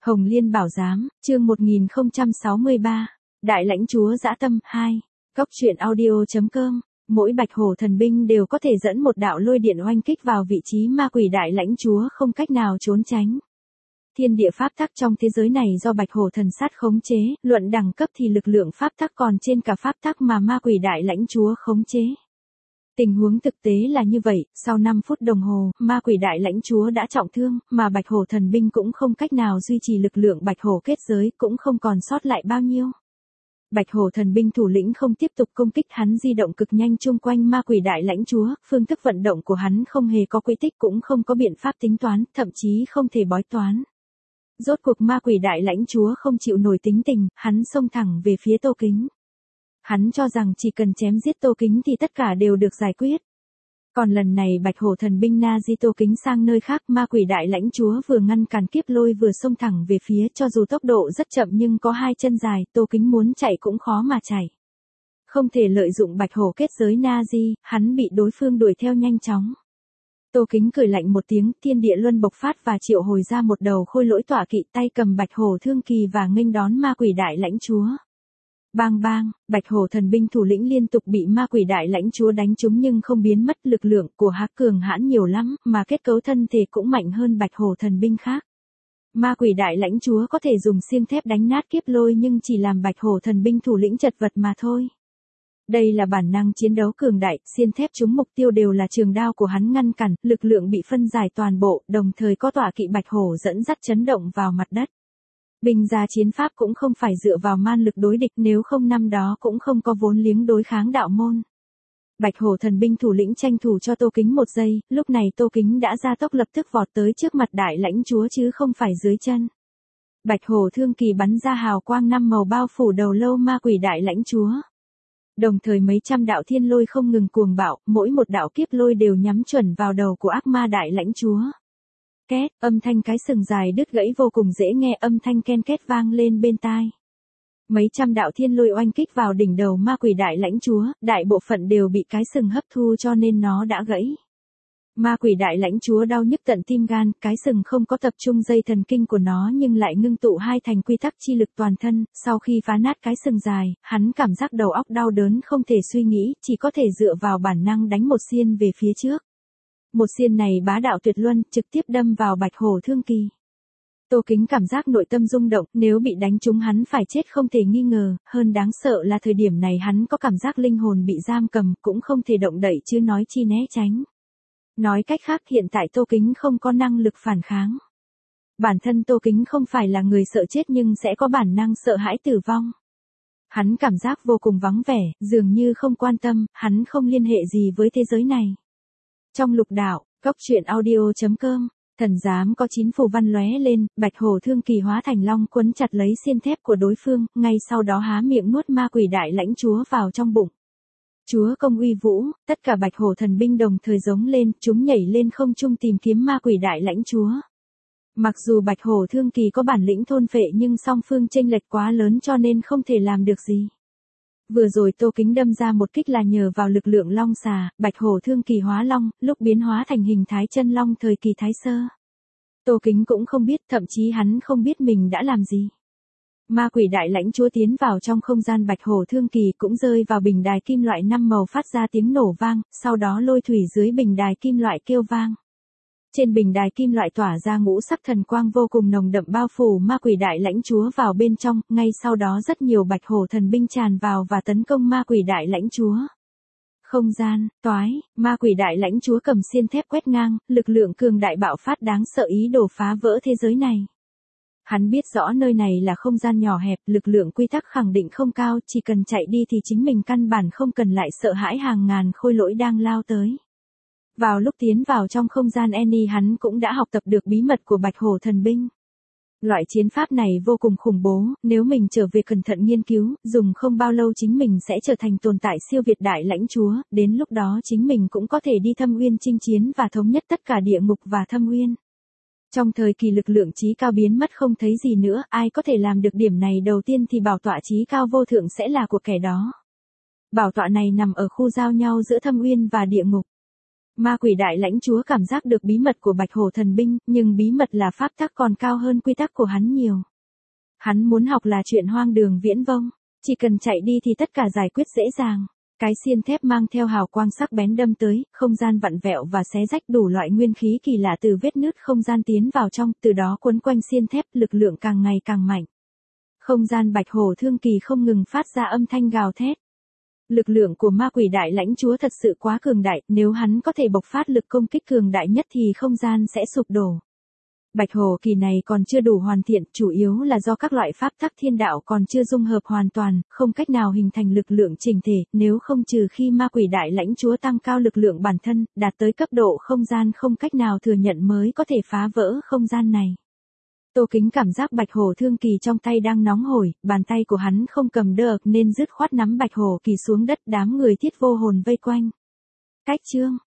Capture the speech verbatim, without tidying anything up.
Hồng Liên Bảo Giám, chương một nghìn không trăm sáu mươi ba, Đại lãnh chúa dã tâm hai, Cóc truyện audio.com, mỗi bạch hổ thần binh đều có thể dẫn một đạo lôi điện oanh kích vào vị trí ma quỷ đại lãnh chúa không cách nào trốn tránh. Thiên địa pháp tắc trong thế giới này do bạch hổ thần sát khống chế, luận đẳng cấp thì lực lượng pháp tắc còn trên cả pháp tắc mà ma quỷ đại lãnh chúa khống chế. Tình huống thực tế là như vậy, sau năm phút đồng hồ, ma quỷ đại lãnh chúa đã trọng thương, mà bạch hổ thần binh cũng không cách nào duy trì lực lượng bạch hổ kết giới, cũng không còn sót lại bao nhiêu. Bạch hổ thần binh thủ lĩnh không tiếp tục công kích, hắn di động cực nhanh chung quanh ma quỷ đại lãnh chúa, phương thức vận động của hắn không hề có quỹ tích, cũng không có biện pháp tính toán, thậm chí không thể bói toán. Rốt cuộc ma quỷ đại lãnh chúa không chịu nổi tính tình, hắn xông thẳng về phía Tô Kính. Hắn cho rằng chỉ cần chém giết Tô Kính thì tất cả đều được giải quyết. Còn lần này bạch hổ thần binh na di Tô Kính sang nơi khác, ma quỷ đại lãnh chúa vừa ngăn cản kiếp lôi vừa xông thẳng về phía, cho dù tốc độ rất chậm nhưng có hai chân dài, Tô Kính muốn chạy cũng khó mà chạy. Không thể lợi dụng bạch hổ kết giới na di, hắn bị đối phương đuổi theo nhanh chóng. Tô Kính cười lạnh một tiếng, thiên địa luân bộc phát và triệu hồi ra một đầu khôi lỗi tọa kỵ, tay cầm bạch hổ thương kỳ và nghênh đón ma quỷ đại lãnh chúa. Bang bang, bạch hổ thần binh thủ lĩnh liên tục bị ma quỷ đại lãnh chúa đánh trúng nhưng không biến mất, lực lượng của hắn cường hãn nhiều lắm, mà kết cấu thân thể cũng mạnh hơn bạch hổ thần binh khác. Ma quỷ đại lãnh chúa có thể dùng xiên thép đánh nát kiếp lôi nhưng chỉ làm bạch hổ thần binh thủ lĩnh chật vật mà thôi. Đây là bản năng chiến đấu cường đại, xiên thép trúng mục tiêu đều là trường đao của hắn ngăn cản, lực lượng bị phân giải toàn bộ, đồng thời có tọa kỵ bạch hổ dẫn dắt chấn động vào mặt đất. Binh gia chiến pháp cũng không phải dựa vào man lực đối địch, nếu không năm đó cũng không có vốn liếng đối kháng đạo môn. Bạch hổ thần binh thủ lĩnh tranh thủ cho Tô Kính một giây, lúc này Tô Kính đã ra tốc lập tức vọt tới trước mặt đại lãnh chúa chứ không phải dưới chân. Bạch hổ thương kỳ bắn ra hào quang năm màu bao phủ đầu lâu ma quỷ đại lãnh chúa. Đồng thời mấy trăm đạo thiên lôi không ngừng cuồng bạo, mỗi một đạo kiếp lôi đều nhắm chuẩn vào đầu của ác ma đại lãnh chúa. Két, âm thanh cái sừng dài đứt gãy vô cùng dễ nghe, âm thanh ken két vang lên bên tai. Mấy trăm đạo thiên lôi oanh kích vào đỉnh đầu ma quỷ đại lãnh chúa, đại bộ phận đều bị cái sừng hấp thu cho nên nó đã gãy. Ma quỷ đại lãnh chúa đau nhức tận tim gan, cái sừng không có tập trung dây thần kinh của nó nhưng lại ngưng tụ hai thành quy tắc chi lực toàn thân, sau khi phá nát cái sừng dài, hắn cảm giác đầu óc đau đớn không thể suy nghĩ, chỉ có thể dựa vào bản năng đánh một xiên về phía trước. Một xiên này bá đạo tuyệt luân, trực tiếp đâm vào bạch hổ thương kỳ. Tô Kính cảm giác nội tâm rung động, nếu bị đánh trúng hắn phải chết không thể nghi ngờ, hơn đáng sợ là thời điểm này hắn có cảm giác linh hồn bị giam cầm, cũng không thể động đậy chứ nói chi né tránh. Nói cách khác hiện tại Tô Kính không có năng lực phản kháng. Bản thân Tô Kính không phải là người sợ chết nhưng sẽ có bản năng sợ hãi tử vong. Hắn cảm giác vô cùng vắng vẻ, dường như không quan tâm, hắn không liên hệ gì với thế giới này. Trong lục đạo, Cóc truyện audio.com, thần giám có chín phù văn lóe lên, bạch hổ thương kỳ hóa thành long quấn chặt lấy xiên thép của đối phương, ngay sau đó há miệng nuốt ma quỷ đại lãnh chúa vào trong bụng. Chúa công uy vũ, tất cả bạch hổ thần binh đồng thời giống lên, chúng nhảy lên không trung tìm kiếm ma quỷ đại lãnh chúa. Mặc dù bạch hổ thương kỳ có bản lĩnh thôn phệ nhưng song phương chênh lệch quá lớn cho nên không thể làm được gì. Vừa rồi Tô Kính đâm ra một kích là nhờ vào lực lượng long xà, bạch hổ thương kỳ hóa long, lúc biến hóa thành hình thái chân long thời kỳ Thái Sơ. Tô Kính cũng không biết, thậm chí hắn không biết mình đã làm gì. Ma quỷ đại lãnh chúa tiến vào trong không gian bạch hổ thương kỳ cũng rơi vào bình đài kim loại năm màu phát ra tiếng nổ vang, sau đó lôi thủy dưới bình đài kim loại kêu vang. Trên bình đài kim loại tỏa ra ngũ sắc thần quang vô cùng nồng đậm bao phủ ma quỷ đại lãnh chúa vào bên trong, ngay sau đó rất nhiều bạch hổ thần binh tràn vào và tấn công ma quỷ đại lãnh chúa. Không gian, toái, ma quỷ đại lãnh chúa cầm xiên thép quét ngang, lực lượng cường đại bạo phát đáng sợ ý đồ phá vỡ thế giới này. Hắn biết rõ nơi này là không gian nhỏ hẹp, lực lượng quy tắc khẳng định không cao, chỉ cần chạy đi thì chính mình căn bản không cần lại sợ hãi hàng ngàn khôi lỗi đang lao tới. Vào lúc tiến vào trong không gian Annie hắn cũng đã học tập được bí mật của bạch hổ thần binh. Loại chiến pháp này vô cùng khủng bố, nếu mình trở về cẩn thận nghiên cứu, dùng không bao lâu chính mình sẽ trở thành tồn tại siêu việt đại lãnh chúa, đến lúc đó chính mình cũng có thể đi thâm uyên chinh chiến và thống nhất tất cả địa ngục và thâm uyên. Trong thời kỳ lực lượng trí cao biến mất không thấy gì nữa, ai có thể làm được điểm này đầu tiên thì bảo tọa trí cao vô thượng sẽ là của kẻ đó. Bảo tọa này nằm ở khu giao nhau giữa thâm uyên và địa ngục. Ma quỷ đại lãnh chúa cảm giác được bí mật của Bạch Hổ thần binh, nhưng bí mật là pháp tắc còn cao hơn quy tắc của hắn nhiều. Hắn muốn học là chuyện hoang đường viễn vông, chỉ cần chạy đi thì tất cả giải quyết dễ dàng. Cái xiên thép mang theo hào quang sắc bén đâm tới, không gian vặn vẹo và xé rách đủ loại nguyên khí kỳ lạ từ vết nứt không gian tiến vào trong, từ đó quấn quanh xiên thép, lực lượng càng ngày càng mạnh. Không gian Bạch Hổ thương kỳ không ngừng phát ra âm thanh gào thét. Lực lượng của ma quỷ đại lãnh chúa thật sự quá cường đại, nếu hắn có thể bộc phát lực công kích cường đại nhất thì không gian sẽ sụp đổ. Bạch Hổ kỳ này còn chưa đủ hoàn thiện, chủ yếu là do các loại pháp tắc thiên đạo còn chưa dung hợp hoàn toàn, không cách nào hình thành lực lượng chỉnh thể, nếu không trừ khi ma quỷ đại lãnh chúa tăng cao lực lượng bản thân, đạt tới cấp độ không gian không cách nào thừa nhận mới có thể phá vỡ không gian này. Tô Kính cảm giác Bạch Hổ thương kỳ trong tay đang nóng hổi, bàn tay của hắn không cầm được nên dứt khoát nắm Bạch Hổ kỳ xuống đất, đám người Thiết Vô Hồn vây quanh. Cách chương